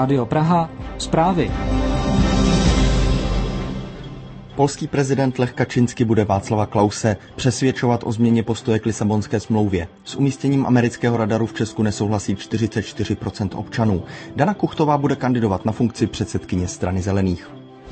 Rádio Praha, zprávy. Polský prezident Lech Kaczyński bude Václava Klause přesvědčovat o změně postoje k Lisabonské smlouvě. S umístěním amerického radaru v Česku nesouhlasí 44% občanů. Dana Kuchtová bude kandidovat na funkci předsedkyně Strany zelených.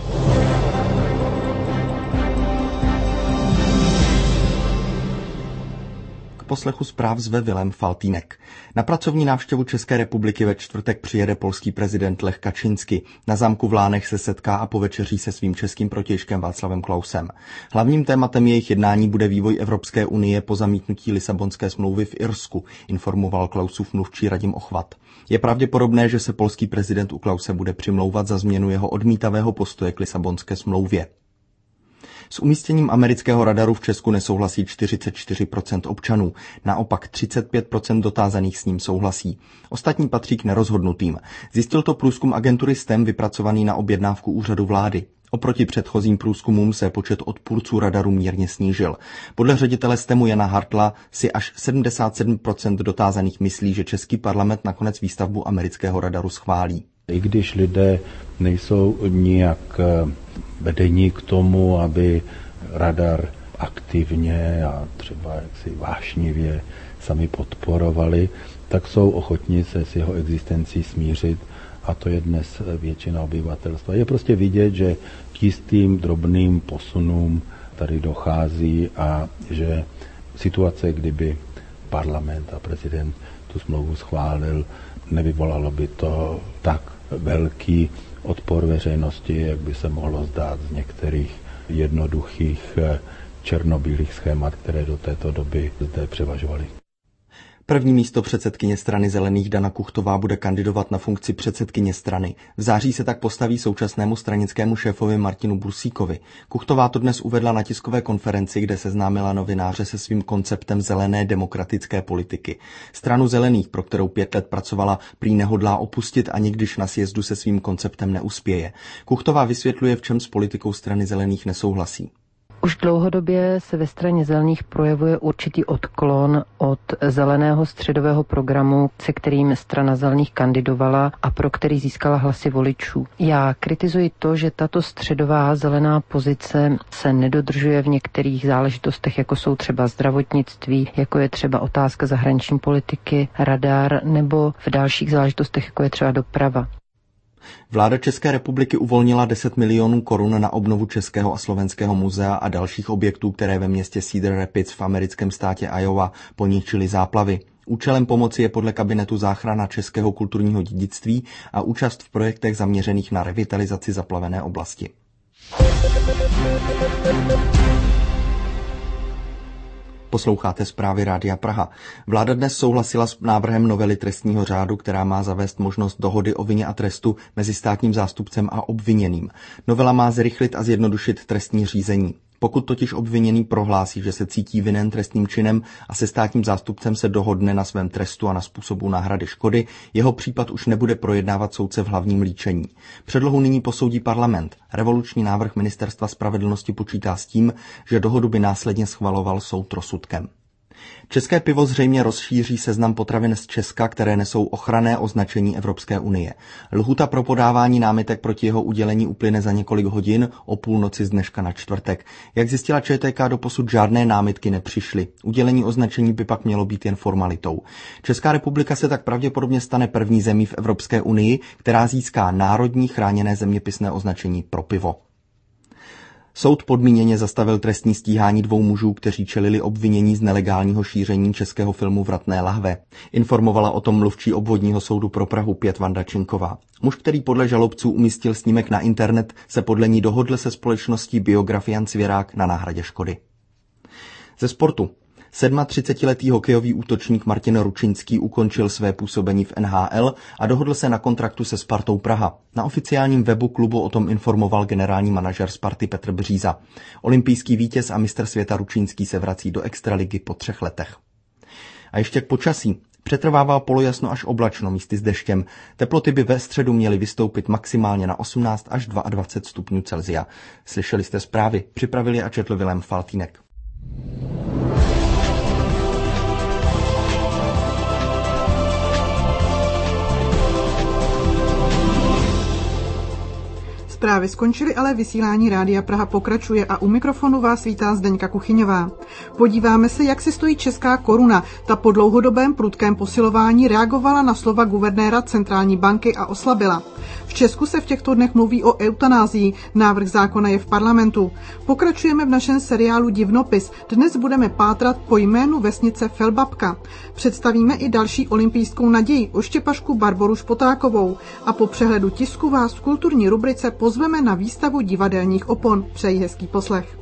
Poslechu zpráv zve Vilém Faltýnek. Na pracovní návštěvu České republiky ve čtvrtek přijede polský prezident Lech Kaczyński. Na zámku v Lánech se setká a povečeří se svým českým protějškem Václavem Klausem. Hlavním tématem jejich jednání bude vývoj Evropské unie po zamítnutí Lisabonské smlouvy v Irsku, informoval Klausův mluvčí Radim Ochvat. Je pravděpodobné, že se polský prezident u Klause bude přimlouvat za změnu jeho odmítavého postoje k Lisabonské smlouvě. S umístěním amerického radaru v Česku nesouhlasí 44% občanů, naopak 35% dotázaných s ním souhlasí. Ostatní patří k nerozhodnutým. Zjistil to průzkum agentury STEM vypracovaný na objednávku úřadu vlády. Oproti předchozím průzkumům se počet odpůrců radaru mírně snížil. Podle ředitele STEMu Jana Hartla si až 77% dotázaných myslí, že český parlament nakonec výstavbu amerického radaru schválí. I když lidé nejsou nijak vedení k tomu, aby radar aktivně a třeba jaksi vášnivě sami podporovali, tak jsou ochotní se s jeho existencí smířit a to je dnes většina obyvatelstva. Je prostě vidět, že k jistým drobným posunům tady dochází a že situace, kdyby parlament a prezident tu smlouvu schválil, nevyvolalo by to tak velký odpor veřejnosti, jak by se mohlo zdát z některých jednoduchých černobílých schémat, které do této doby zde převažovaly. První místo předsedkyně Strany zelených Dana Kuchtová bude kandidovat na funkci předsedkyně strany. V září se tak postaví současnému stranickému šéfovi Martinu Bursíkovi. Kuchtová to dnes uvedla na tiskové konferenci, kde seznámila novináře se svým konceptem zelené demokratické politiky. Stranu zelených, pro kterou 5 let pracovala, prý nehodlá opustit, ani když na sjezdu se svým konceptem neuspěje. Kuchtová vysvětluje, v čem s politikou Strany zelených nesouhlasí. Už dlouhodobě se ve Straně zelených projevuje určitý odklon od zeleného středového programu, se kterým Strana zelených kandidovala a pro který získala hlasy voličů. Já kritizuji to, že tato středová zelená pozice se nedodržuje v některých záležitostech, jako jsou třeba zdravotnictví, jako je třeba otázka zahraniční politiky, radar, nebo v dalších záležitostech, jako je třeba doprava. Vláda České republiky uvolnila 10 milionů korun na obnovu Českého a Slovenského muzea a dalších objektů, které ve městě Cedar Rapids v americkém státě Iowa poničily záplavy. Účelem pomoci je podle kabinetu záchrana českého kulturního dědictví a účast v projektech zaměřených na revitalizaci zaplavené oblasti. Posloucháte zprávy Rádia Praha. Vláda dnes souhlasila s návrhem novely trestního řádu, která má zavést možnost dohody o vině a trestu mezi státním zástupcem a obviněným. Novela má zrychlit a zjednodušit trestní řízení. Pokud totiž obviněný prohlásí, že se cítí vinen trestným činem a se státním zástupcem se dohodne na svém trestu a na způsobu náhrady škody, jeho případ už nebude projednávat soudce v hlavním líčení. Předlohu nyní posoudí parlament. Revoluční návrh Ministerstva spravedlnosti počítá s tím, že dohodu by následně schvaloval soud rozsudkem. České pivo zřejmě rozšíří seznam potravin z Česka, které nesou ochranné označení Evropské unie. Lhůta pro podávání námitek proti jeho udělení uplyne za několik hodin o půlnoci z dneška na čtvrtek. Jak zjistila ČTK, doposud žádné námitky nepřišly. Udělení označení by pak mělo být jen formalitou. Česká republika se tak pravděpodobně stane první zemí v Evropské unii, která získá národní chráněné zeměpisné označení pro pivo. Soud podmíněně zastavil trestní stíhání 2 mužů, kteří čelili obvinění z nelegálního šíření českého filmu Vratné lahve. Informovala o tom mluvčí obvodního soudu pro Prahu 5 Vanda Činková. Muž, který podle žalobců umístil snímek na internet, se podle ní dohodl se společností Biografian Cvěrák na náhradě škody. Ze sportu. 37letý hokejový útočník Martin Ručinský ukončil své působení v NHL a dohodl se na kontraktu se Spartou Praha. Na oficiálním webu klubu o tom informoval generální manažer Sparty Petr Bříza. Olympijský vítěz a mistr světa Ručinský se vrací do extraligy po 3 letech. A ještě k počasí. Přetrvává polojasno až oblačno, místy s deštěm. Teploty by ve středu měly vystoupit maximálně na 18 až 22 stupňů Celsia. Slyšeli jste zprávy, připravili a četl Vilém Faltýnek. Zprávy skončily, ale vysílání Rádia Praha pokračuje a u mikrofonu vás vítá Zdeňka Kuchyňová. Podíváme se, jak si stojí česká koruna. Ta po dlouhodobém prudkém posilování reagovala na slova guvernéra centrální banky a oslabila. V Česku se v těchto dnech mluví o eutanázii. Návrh zákona je v parlamentu. Pokračujeme v našem seriálu Divnopis. Dnes budeme pátrat po jménu vesnice Felbabka. Představíme i další olympijskou naději, oštěpašku Barboru Špotákovou. A po přehledu tisku vás v kulturní rubrice pozveme na výstavu divadelních opon. Přeji hezký poslech.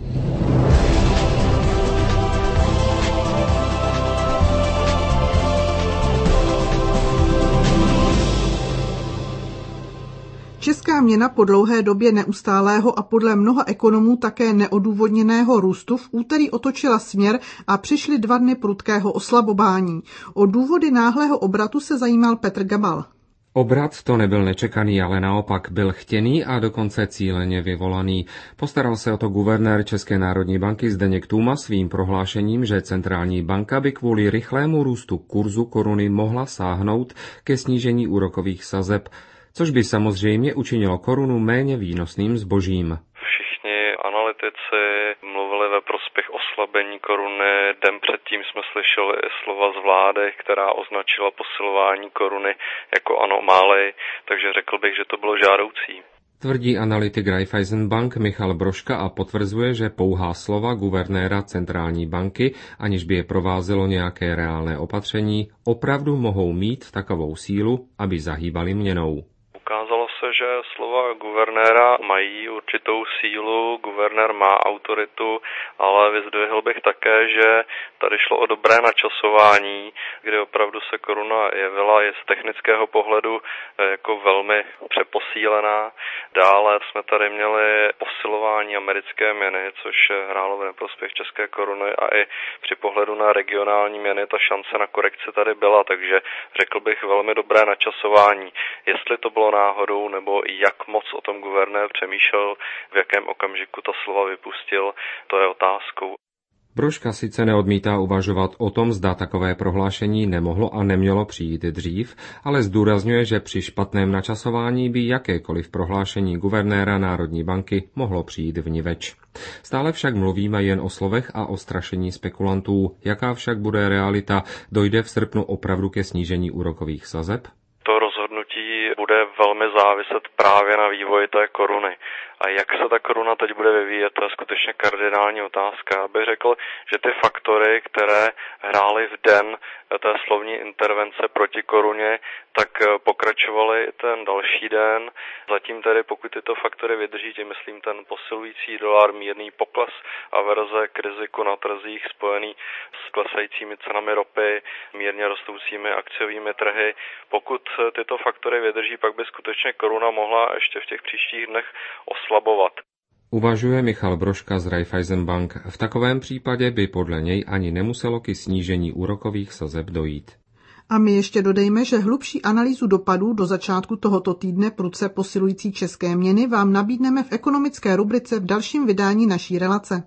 Česká měna po dlouhé době neustálého a podle mnoha ekonomů také neodůvodněného růstu v úterý otočila směr a přišly 2 dny prudkého oslabování. O důvody náhlého obratu se zajímal Petr Gabal. Obrat to nebyl nečekaný, ale naopak byl chtěný a dokonce cíleně vyvolaný. Postaral se o to guvernér České národní banky Zdeněk Tůma svým prohlášením, že centrální banka by kvůli rychlému růstu kurzu koruny mohla sáhnout ke snížení úrokových sazeb, což by samozřejmě učinilo korunu méně výnosným zbožím. Všichni analytici mluvili ve prospěch oslabení koruny. Den předtím jsme slyšeli i slova z vlády, která označila posilování koruny jako anomálii, takže řekl bych, že to bylo žádoucí. Tvrdí analytik Raiffeisenbank Michal Brožka a potvrzuje, že pouhá slova guvernéra centrální banky, aniž by je provázelo nějaké reálné opatření, opravdu mohou mít takovou sílu, aby zahýbali měnou. Ukázalo se, že slova guvernéra mají určitou sílu, guvernér má autoritu, ale vyzdvihl bych také, že tady šlo o dobré načasování, kdy opravdu se koruna jevila je z technického pohledu jako velmi přeposílená. Dále jsme tady měli posilování americké měny, což hrálo v neprospěch české koruny a i při pohledu na regionální měny ta šance na korekci tady byla, takže řekl bych velmi dobré načasování. Jestli to bylo náhodou, nebo jak moc o tom guvernér přemýšlel, v jakém okamžiku ta slova vypustil, to je otázkou. Brožka sice neodmítá uvažovat o tom, zda takové prohlášení nemohlo a nemělo přijít dřív, ale zdůrazňuje, že při špatném načasování by jakékoliv prohlášení guvernéra Národní banky mohlo přijít vniveč. Stále však mluvíme jen o slovech a o strašení spekulantů. Jaká však bude realita? Dojde v srpnu opravdu ke snížení úrokových sazeb? To rozhodnutí bude velmi záviset právě na vývoji té koruny. A jak se ta koruna teď bude vyvíjet, to je skutečně kardinální otázka. Abych řekl, že ty faktory, které hrály v den té slovní intervence proti koruně, tak pokračovaly ten další den. Zatím tedy, pokud tyto faktory vydrží, tím myslím ten posilující dolar, mírný pokles a verze k riziku na trzích spojený s klesajícími cenami ropy, mírně rostoucími akciovými trhy. Pokud tyto faktory vydrží, pak by skutečně koruna mohla ještě v těch příštích dnech oslabovat. Uvažuje Michal Brožka z Raiffeisenbank. V takovém případě by podle něj ani nemuselo ke snížení úrokových sazeb dojít. A my ještě dodejme, že hlubší analýzu dopadů do začátku tohoto týdne prudce posilující české měny vám nabídneme v ekonomické rubrice v dalším vydání naší relace.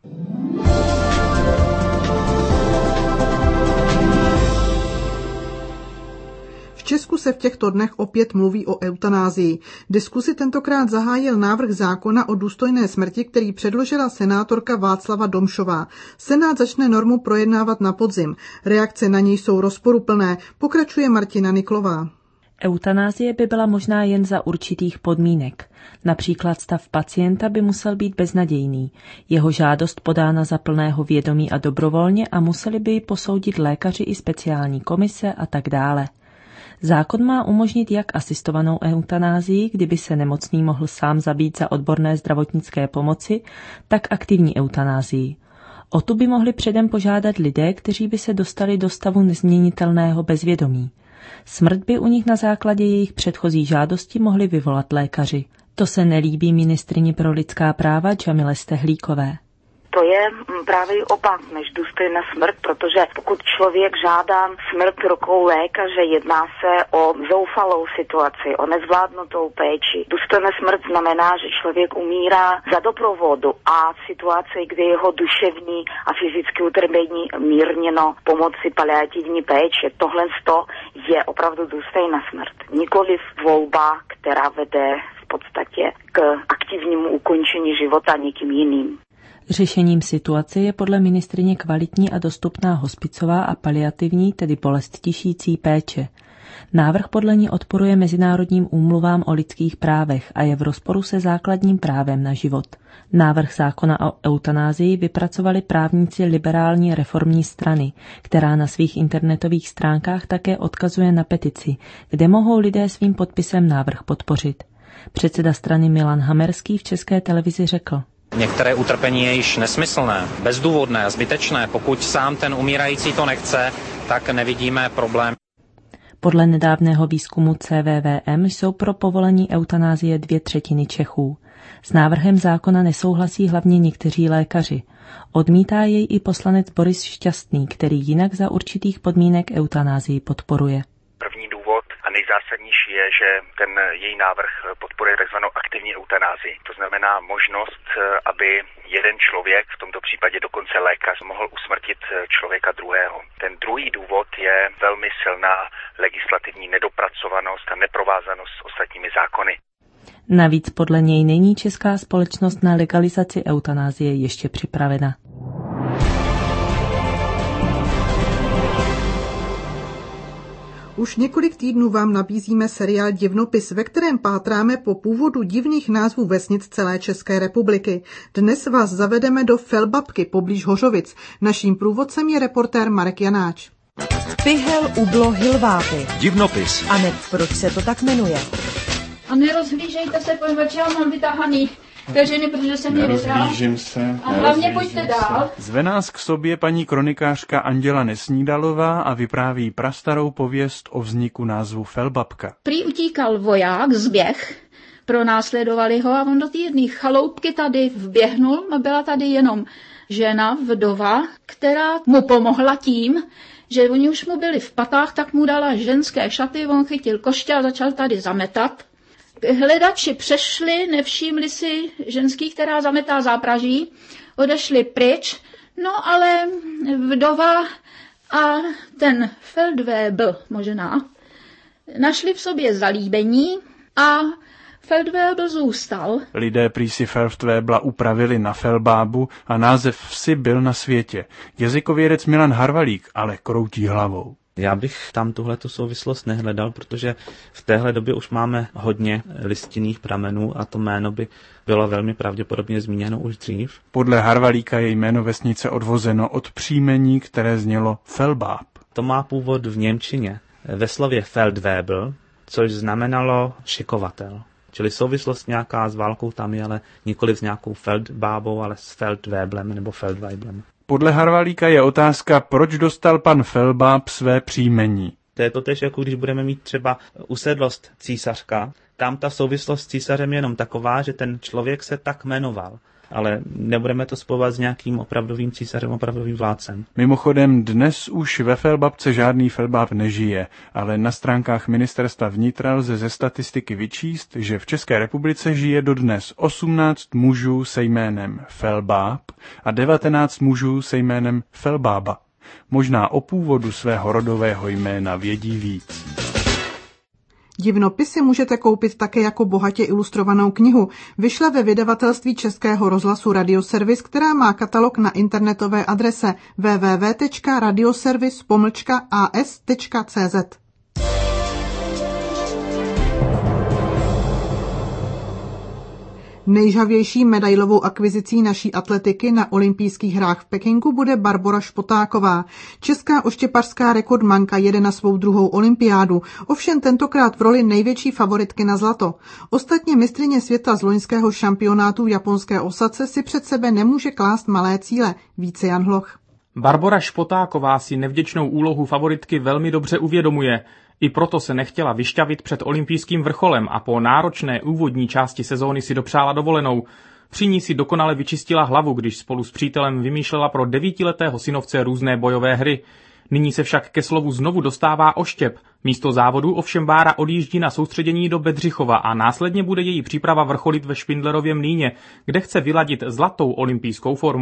V Česku se v těchto dnech opět mluví o eutanázii. Diskusi tentokrát zahájil návrh zákona o důstojné smrti, který předložila senátorka Václava Domšová. Senát začne normu projednávat na podzim. Reakce na něj jsou rozporuplné, pokračuje Martina Niklová. Eutanázie by byla možná jen za určitých podmínek. Například stav pacienta by musel být beznadějný. Jeho žádost podána za plného vědomí a dobrovolně a museli by ji posoudit lékaři i speciální komise a tak dále. Zákon má umožnit jak asistovanou eutanázii, kdyby se nemocný mohl sám zabít za odborné zdravotnické pomoci, tak aktivní eutanázii. O tu by mohli předem požádat lidé, kteří by se dostali do stavu nezměnitelného bezvědomí. Smrt by u nich na základě jejich předchozí žádosti mohli vyvolat lékaři. To se nelíbí ministryni pro lidská práva Džamile Stehlíkové. To je právě opak než důstojná smrt, protože pokud člověk žádá smrt rukou lékaře, jedná se o zoufalou situaci, o nezvládnutou péči. Důstojná smrt znamená, že člověk umírá za doprovodu a v situaci, kdy jeho duševní a fyzické utrpení mírněno pomocí paliativní péče. Tohle je opravdu důstojná smrt. Nikoliv volba, která vede v v podstatě k aktivnímu ukončení života někým jiným. Řešením situace je podle ministryně kvalitní a dostupná hospicová a paliativní, tedy bolest tišící péče. Návrh podle ní odporuje mezinárodním úmluvám o lidských právech a je v rozporu se základním právem na život. Návrh zákona o eutanázii vypracovali právníci liberální reformní strany, která na svých internetových stránkách také odkazuje na petici, kde mohou lidé svým podpisem návrh podpořit. Předseda strany Milan Hamerský v České televizi řekl: Některé utrpení je již nesmyslné, bezdůvodné a zbytečné. Pokud sám ten umírající to nechce, tak nevidíme problém. Podle nedávného výzkumu CVVM jsou pro povolení eutanázie 2/3 Čechů. S návrhem zákona nesouhlasí hlavně někteří lékaři. Odmítá jej i poslanec Boris Šťastný, který jinak za určitých podmínek eutanázii podporuje. První důvod a nejzásadnější je, že ten její návrh podporuje takzvanou aktivní eutanázii. To znamená možnost, aby jeden člověk, v tomto případě dokonce lékař, mohl usmrtit člověka druhého. Ten druhý důvod je velmi silná legislativní nedopracovanost a neprovázanost s ostatními zákony. Navíc podle něj není česká společnost na legalizaci eutanázie ještě připravena. Už několik týdnů vám nabízíme seriál Divnopis, ve kterém pátráme po původu divných názvů vesnic celé České republiky. Dnes vás zavedeme do Felbabky poblíž Hořovic. Naším průvodcem je reportér Marek Janáč. Pyhel, Ublo, Hilváty. Divnopis. A hned proč se to tak jmenuje? A nerozhlížejte se, poněvadž já mám vytáhaný peřiny, protože jsem mě vyzrala. Nerozhlížím se. A hlavně pojďte dál. Zve nás k sobě paní kronikářka Anděla Nesnídalová a vypráví prastarou pověst o vzniku názvu Felbabka. Prý utíkal voják, zběh, pronásledovali ho a on do té jedné chaloupky tady vběhnul a byla tady jenom žena, vdova, která mu pomohla tím, že oni už mu byli v patách, tak mu dala ženské šaty, on chytil koště a začal tady zametat. Hledači přešli, nevšimli si ženský, která zametá zápraží, odešli pryč, no ale vdova a ten Feldwebel možná našli v sobě zalíbení a Feldwebel zůstal. Lidé prý si Feldwebla upravili na Felbábu a název vsi byl na světě. Jazykovědec Milan Harvalík ale kroutí hlavou. Já bych tam tuhletu souvislost nehledal, protože v téhle době už máme hodně listinných pramenů a to jméno by bylo velmi pravděpodobně zmíněno už dřív. Podle Harvalíka je jméno vesnice odvozeno od příjmení, které znělo Felbáb. To má původ v němčině ve slově Feldwebel, což znamenalo šikovatel. Čili souvislost nějaká s válkou tam je, ale nikoli s nějakou Feldbábou, ale s Feldweblem nebo Feldweiblem. Podle Harvalíka je otázka, proč dostal pan Felbáb své příjmení. To je totéž, jako když budeme mít třeba usedlost císařka. Tam ta souvislost s císařem je jenom taková, že ten člověk se tak jmenoval. Ale nebudeme to spojovat s nějakým opravdovým císařem, opravdovým vládcem. Mimochodem, dnes už ve Felbabce žádný Felbáb nežije, ale na stránkách ministerstva vnitra lze ze statistiky vyčíst, že v České republice žije dodnes 18 mužů se jménem Felbáb a 19 mužů se jménem Felbába. Možná o původu svého rodového jména vědí víc. Divnopisy můžete koupit také jako bohatě ilustrovanou knihu. Vyšla ve vydavatelství Českého rozhlasu Radioservis, která má katalog na internetové adrese www.radioservis.as.cz. Nejžhavější medailovou akvizicí naší atletiky na olympijských hrách v Pekingu bude Barbora Špotáková. Česká oštěpařská rekordmanka jede na svou druhou olympiádu, ovšem tentokrát v roli největší favoritky na zlato. Ostatně mistryně světa z loňského šampionátu v japonské Osace si před sebe nemůže klást malé cíle. Více Jan Hloch. Barbora Špotáková si nevděčnou úlohu favoritky velmi dobře uvědomuje. I proto se nechtěla vyšťavit před olympijským vrcholem a po náročné úvodní části sezóny si dopřála dovolenou. Při ní si dokonale vyčistila hlavu, když spolu s přítelem vymýšlela pro 9letého synovce různé bojové hry. Nyní se však ke slovu znovu dostává oštěp. Místo závodu ovšem Bára odjíždí na soustředění do Bedřichova a následně bude její příprava vrcholit ve Špindlerově Mlýně, kde chce vyladit zlatou olympijskou formu.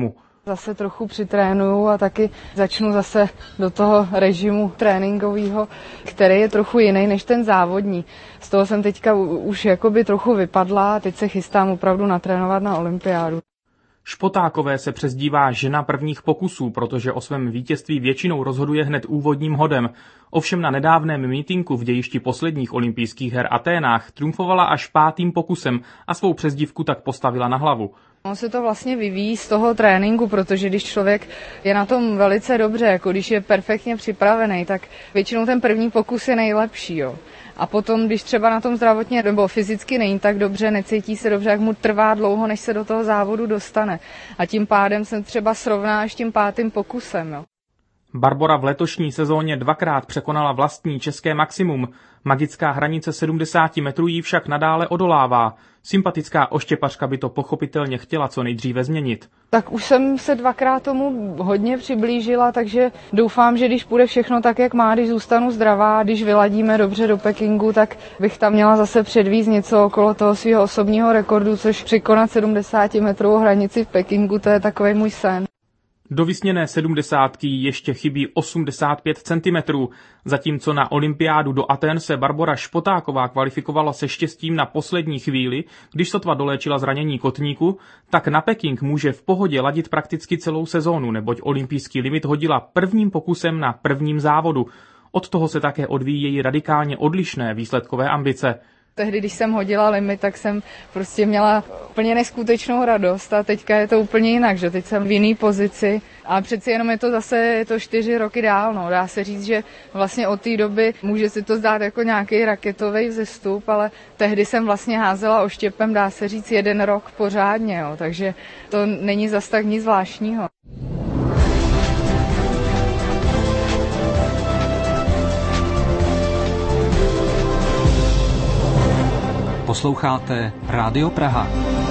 Zase trochu přitrénuju a taky začnu zase do toho režimu tréninkového, který je trochu jiný než ten závodní. Z toho jsem teďka už jakoby trochu vypadla a teď se chystám opravdu natrénovat na olympiádu. Špotákové se přezdívá žena prvních pokusů, protože o svém vítězství většinou rozhoduje hned úvodním hodem. Ovšem na nedávném mítinku v dějišti posledních olympijských her Aténách triumfovala až 5. pokusem a svou přezdívku tak postavila na hlavu. On se to vlastně vyvíjí z toho tréninku, protože když člověk je na tom velice dobře, jako když je perfektně připravený, tak většinou ten první pokus je nejlepší. Jo. A potom, když třeba na tom zdravotně nebo fyzicky není tak dobře, necítí se dobře, jak mu trvá dlouho, než se do toho závodu dostane. A tím pádem se třeba srovná až tím 5. pokusem. Jo. Barbora v letošní sezóně 2krát překonala vlastní české maximum. Magická hranice 70 metrů jí však nadále odolává. Sympatická oštěpařka by to pochopitelně chtěla co nejdříve změnit. Tak už jsem se 2krát tomu hodně přiblížila, takže doufám, že když půjde všechno tak, jak má, když zůstanu zdravá, když vyladíme dobře do Pekingu, tak bych tam měla zase předvízt něco okolo toho svého osobního rekordu, což překonat 70 metrovou hranici v Pekingu, to je takový můj sen. Do vysněné 70 ještě chybí 85 cm, zatímco na olympiádu do Aten se Barbora Špotáková kvalifikovala se štěstím na poslední chvíli, když sotva doléčila zranění kotníku, tak na Peking může v pohodě ladit prakticky celou sezónu, neboť olympijský limit hodila prvním pokusem na prvním závodu. Od toho se také odvíjí její radikálně odlišné výsledkové ambice. Tehdy, když jsem hodila limit, tak jsem prostě měla úplně neskutečnou radost a teďka je to úplně jinak, že teď jsem v jiný pozici a přeci jenom je to 4 roky dál, no. Dá se říct, že vlastně od té doby může se to zdát jako nějaký raketový vzestup, ale tehdy jsem vlastně házela oštěpem, dá se říct, 1 rok pořádně, jo. Takže to není zas tak nic zvláštního. Posloucháte Rádio Praha.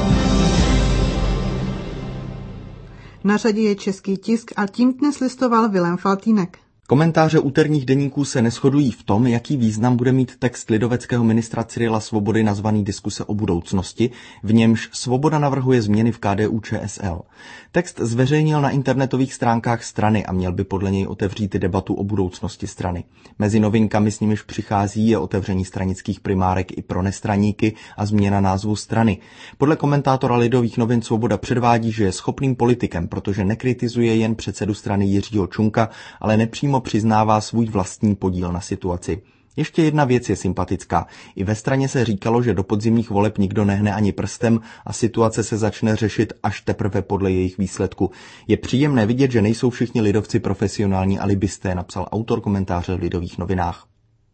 Na řadě je český tisk a tím dnes listoval Vilém Faltýnek. Komentáře úterních deníků se neshodují v tom, jaký význam bude mít text lidoveckého ministra Cyrila Svobody nazvaný Diskuse o budoucnosti, v němž Svoboda navrhuje změny v KDU-ČSL. Text zveřejnil na internetových stránkách strany a měl by podle něj otevřít debatu o budoucnosti strany. Mezi novinkami, s nimiž přichází, je otevření stranických primárek i pro nestraníky a změna názvu strany. Podle komentátora Lidových novin Svoboda předvádí, že je schopným politikem, protože nekritizuje jen předsedu strany Jiřího Čunka, ale nepřímo přiznává svůj vlastní podíl na situaci. Ještě jedna věc je sympatická. I ve straně se říkalo, že do podzimních voleb nikdo nehne ani prstem a situace se začne řešit až teprve podle jejich výsledku. Je příjemné vidět, že nejsou všichni lidovci profesionální alibisté, napsal autor komentáře v Lidových novinách.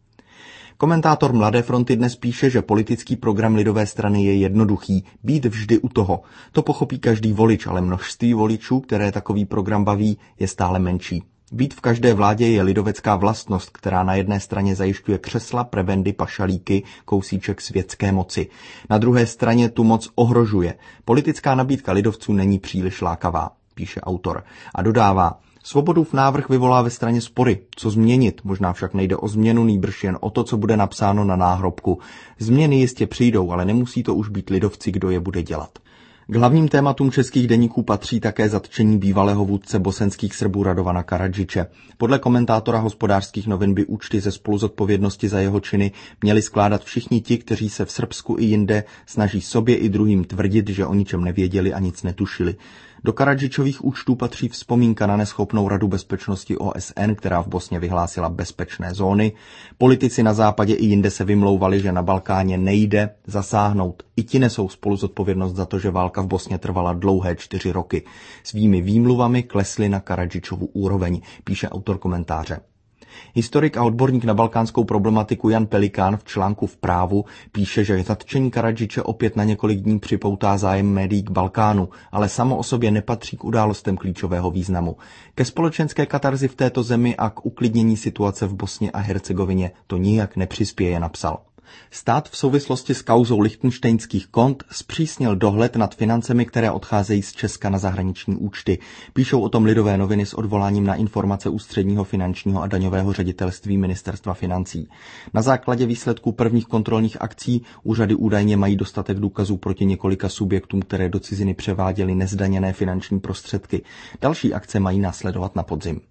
Komentátor Mladé fronty dnes píše, že politický program lidové strany je jednoduchý, být vždy u toho. To pochopí každý volič, ale množství voličů, které takový program baví, je stále menší. Být v každé vládě je lidovecká vlastnost, která na jedné straně zajišťuje křesla, prebendy, pašalíky, kousíček světské moci. Na druhé straně tu moc ohrožuje. Politická nabídka lidovců není příliš lákavá, píše autor. A dodává, Svobodův návrh vyvolá ve straně spory. Co změnit? Možná však nejde o změnu, nýbrž jen o to, co bude napsáno na náhrobku. Změny jistě přijdou, ale nemusí to už být lidovci, kdo je bude dělat. K hlavním tématům českých deníků patří také zatčení bývalého vůdce bosenských Srbů Radovana Karadžiče. Podle komentátora Hospodářských novin by účty ze spoluzodpovědnosti za jeho činy měli skládat všichni ti, kteří se v Srbsku i jinde snaží sobě i druhým tvrdit, že o ničem nevěděli a nic netušili. Do Karadžičových účtů patří vzpomínka na neschopnou Radu bezpečnosti OSN, která v Bosně vyhlásila bezpečné zóny. Politici na západě i jinde se vymlouvali, že na Balkáně nejde zasáhnout. I ti nesou spoluzodpovědnost za to, že válka v Bosně trvala dlouhé 4 roky. Svými výmluvami klesli na Karadžičovu úroveň, píše autor komentáře. Historik a odborník na balkánskou problematiku Jan Pelikán v článku v Právu píše, že zatčení Karadžiče opět na několik dní připoutá zájem médií k Balkánu, ale samo o sobě nepatří k událostem klíčového významu. Ke společenské katarzi v této zemi a k uklidnění situace v Bosně a Hercegovině to nijak nepřispěje, napsal. Stát v souvislosti s kauzou lichtenštejnských kont zpřísnil dohled nad financemi, které odcházejí z Česka na zahraniční účty. Píšou o tom Lidové noviny s odvoláním na informace Ústředního finančního a daňového ředitelství Ministerstva financí. Na základě výsledků prvních kontrolních akcí úřady údajně mají dostatek důkazů proti několika subjektům, které do ciziny převáděly nezdaněné finanční prostředky. Další akce mají následovat na podzim.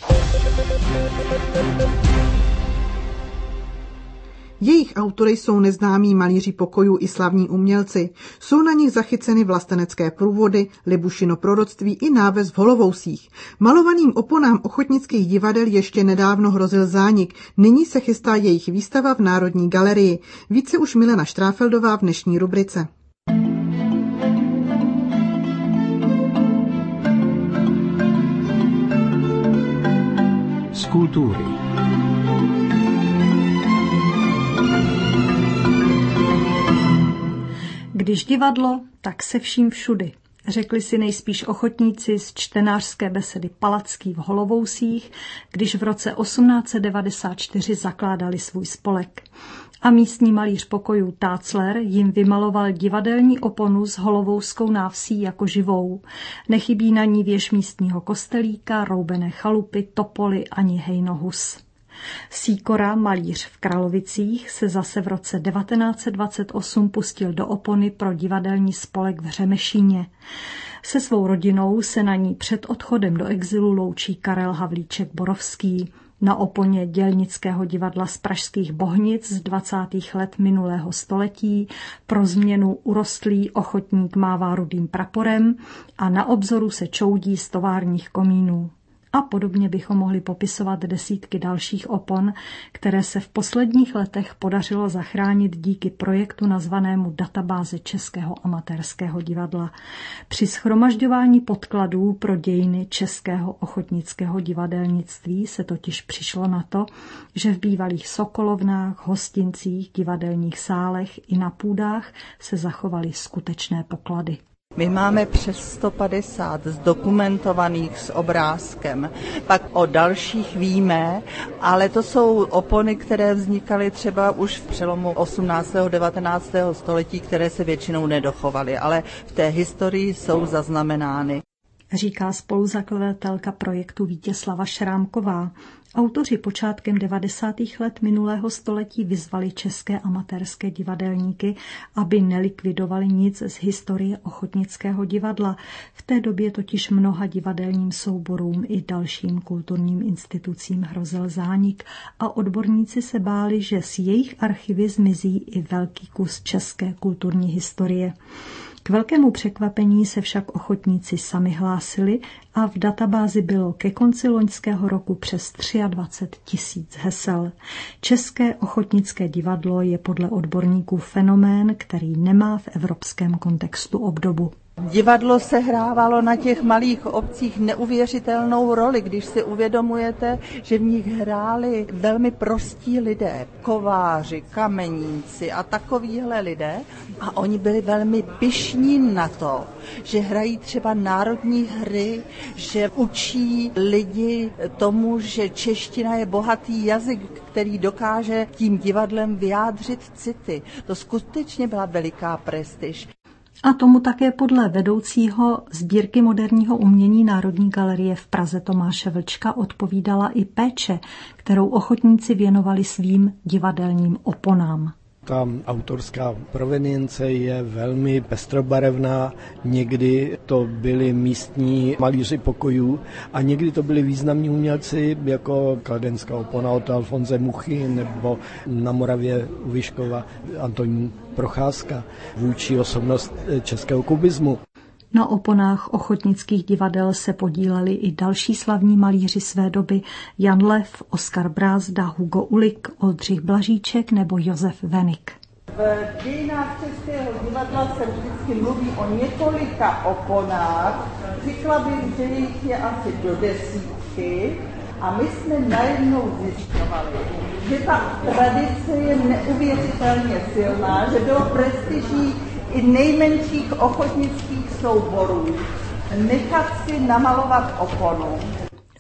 Jejich autory jsou neznámí malíři pokojů i slavní umělci. Jsou na nich zachyceny vlastenecké průvody, Libušino proroctví i náves v Holovousích. Malovaným oponám ochotnických divadel ještě nedávno hrozil zánik. Nyní se chystá jejich výstava v Národní galerii. Více už Milena Štráfeldová v dnešní rubrice. Z kultury. Když divadlo, tak se vším všudy, řekli si nejspíš ochotníci z čtenářské besedy Palacký v Holovousích, když v roce 1894 zakládali svůj spolek. A místní malíř pokojů Tácler jim vymaloval divadelní oponu s holovouskou návsí jako živou. Nechybí na ní věž místního kostelíka, roubené chalupy, topoly ani hejnohus. Sýkora, malíř v Kralovicích, se zase v roce 1928 pustil do opony pro divadelní spolek v Řemešíně. Se svou rodinou se na ní před odchodem do exilu loučí Karel Havlíček-Borovský. Na oponě dělnického divadla z pražských Bohnic z 20. let minulého století pro změnu urostlý ochotník mává rudým praporem a na obzoru se čoudí z továrních komínů. A podobně bychom mohli popisovat desítky dalších opon, které se v posledních letech podařilo zachránit díky projektu nazvanému Databáze Českého amatérského divadla. Při shromažďování podkladů pro dějiny českého ochotnického divadelnictví se totiž přišlo na to, že v bývalých sokolovnách, hostincích, divadelních sálech i na půdách se zachovaly skutečné poklady. My máme přes 150 zdokumentovaných s obrázkem. Pak o dalších víme, ale to jsou opony, které vznikaly třeba už v přelomu 18. a 19. století, které se většinou nedochovaly, ale v té historii jsou zaznamenány. Říká spoluzakladatelka projektu Vítězslava Šrámková. Autoři počátkem 90. let minulého století vyzvali české amatérské divadelníky, aby nelikvidovali nic z historie ochotnického divadla. V té době totiž mnoha divadelním souborům i dalším kulturním institucím hrozil zánik a odborníci se báli, že z jejich archivy zmizí i velký kus české kulturní historie. K velkému překvapení se však ochotníci sami hlásili a v databázi bylo ke konci loňského roku přes 23 000 hesel. České ochotnické divadlo je podle odborníků fenomén, který nemá v evropském kontextu obdobu. Divadlo sehrávalo na těch malých obcích neuvěřitelnou roli, když si uvědomujete, že v nich hráli velmi prostí lidé, kováři, kameníci a takovýhle lidé. A oni byli velmi pyšní na to, že hrají třeba národní hry, že učí lidi tomu, že čeština je bohatý jazyk, který dokáže tím divadlem vyjádřit city. To skutečně byla veliká prestiž. A tomu také podle vedoucího sbírky moderního umění Národní galerie v Praze Tomáše Vlčka odpovídala i péče, kterou ochotníci věnovali svým divadelním oponám. Ta autorská provenience je velmi pestrobarevná, někdy to byli místní malíři pokojů a někdy to byli významní umělci jako kladenská opona od Alfonse Muchy nebo na Moravě u Vyškova Antonín Procházka, vůdčí osobnost českého kubismu. Na oponách ochotnických divadel se podíleli i další slavní malíři své doby: Jan Lev, Oskar Brázda, Hugo Ulik, Oldřich Blažíček nebo Josef Venik. V dějinách českého divadla se vždycky mluví o několika oponách. Řekla bych, že jich je asi do 10. A my jsme najednou zjišťovali, že ta tradice je neuvěřitelně silná, že bylo prestiží i nejmenších ochotnických souborů nechat si namalovat oponu.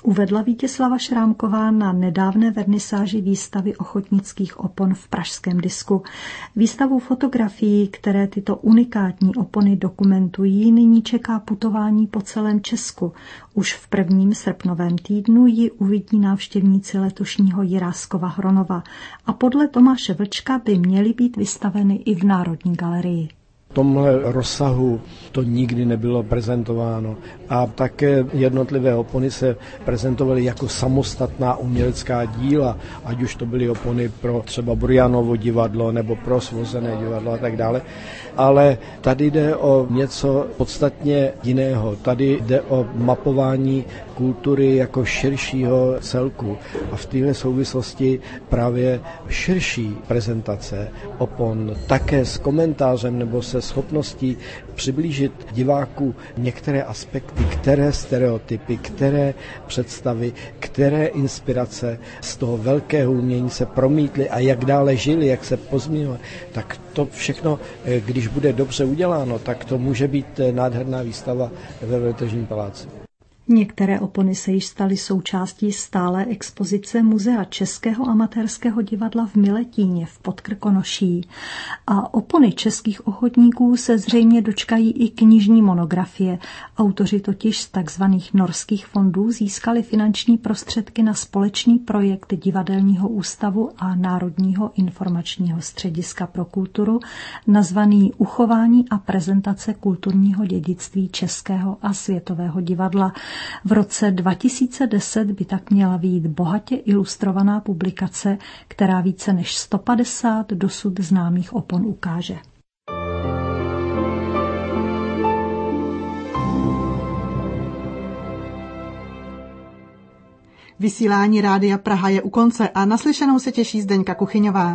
Uvedla Vítězslava Šrámková na nedávné vernisáži výstavy ochotnických opon v pražském Disku. Výstavu fotografií, které tyto unikátní opony dokumentují, nyní čeká putování po celém Česku. Už v prvním srpnovém týdnu ji uvidí návštěvníci letošního Jiráskova Hronova a podle Tomáše Vlčka by měly být vystaveny i v Národní galerii. V tomhle rozsahu to nikdy nebylo prezentováno a také jednotlivé opony se prezentovaly jako samostatná umělecká díla, ať už to byly opony pro třeba Burjanovo divadlo nebo pro Svozené divadlo a tak dále. Ale tady jde o něco podstatně jiného. Tady jde o mapování kultury jako širšího celku a v této souvislosti právě širší prezentace opon také s komentářem nebo se schopností přiblížit diváku některé aspekty, které stereotypy, které představy, které inspirace z toho velkého umění se promítly a jak dále žili, jak se pozměnilo, tak to všechno, když bude dobře uděláno, tak to může být nádherná výstava ve Veletržním paláci. Některé opony se již staly součástí stálé expozice Muzea Českého amatérského divadla v Miletíně v Podkrkonoší. A opony českých ochotníků se zřejmě dočkají i knižní monografie. Autoři totiž z takzvaných norských fondů získali finanční prostředky na společný projekt Divadelního ústavu a Národního informačního střediska pro kulturu nazvaný Uchování a prezentace kulturního dědictví českého a světového divadla. V roce 2010 by tak měla vyjít bohatě ilustrovaná publikace, která více než 150 dosud známých opon ukáže. Vysílání Rádia Praha je u konce a naslyšenou se těší Zdeňka Kuchyňová.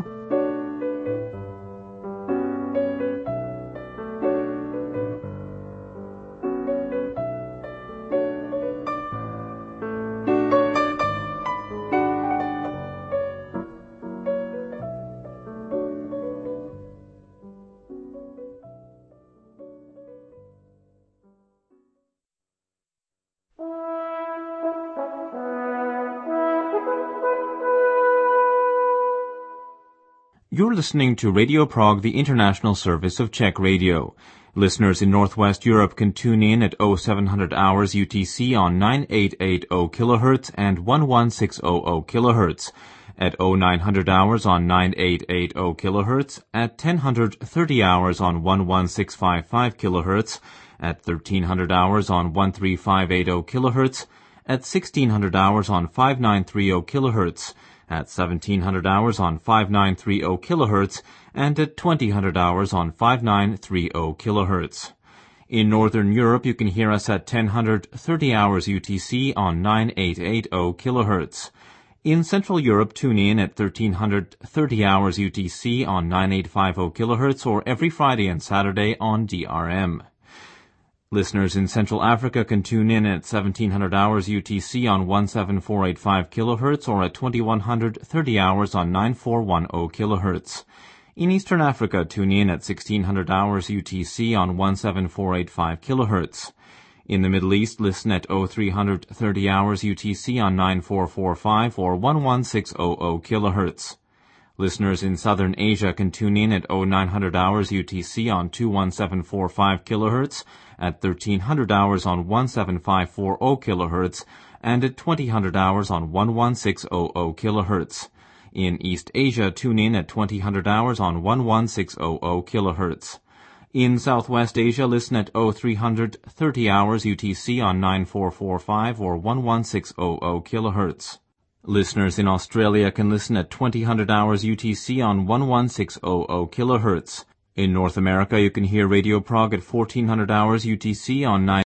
You're listening to Radio Prague, the international service of Czech radio. Listeners in Northwest Europe can tune in at 0700 hours UTC on 9880 kHz and 11600 kHz, at 0900 hours on 9880 kHz, at 1030 hours on 11655 kHz, at 1300 hours on 13580 kHz, at 1600 hours on 5930 kHz, at 1700 hours on 5930 kHz, and at 2000 hours on 5930 kHz. In Northern Europe, you can hear us at 1030 hours UTC on 9880 kHz. In Central Europe, tune in at 1330 hours UTC on 9850 kHz or every Friday and Saturday on DRM. Listeners in Central Africa can tune in at 1700 hours UTC on 17485 kHz or at 2130 hours on 9410 kHz. In Eastern Africa, tune in at 1600 hours UTC on 17485 kHz. In the Middle East, listen at 0330 hours UTC on 9445 or 11600 kHz. Listeners in Southern Asia can tune in at 0900 hours UTC on 21745 kHz, at 1300 hours on 17540 kHz, and at 2000 hours on 11600 kHz. In East Asia, tune in at 2000 hours on 11600 kHz. In Southwest Asia, listen at 0330 hours UTC on 9445 or 11600 kHz. Listeners in Australia can listen at 2000 hours UTC on 11600 kHz. In North America, you can hear Radio Prague at 1400 hours UTC on 9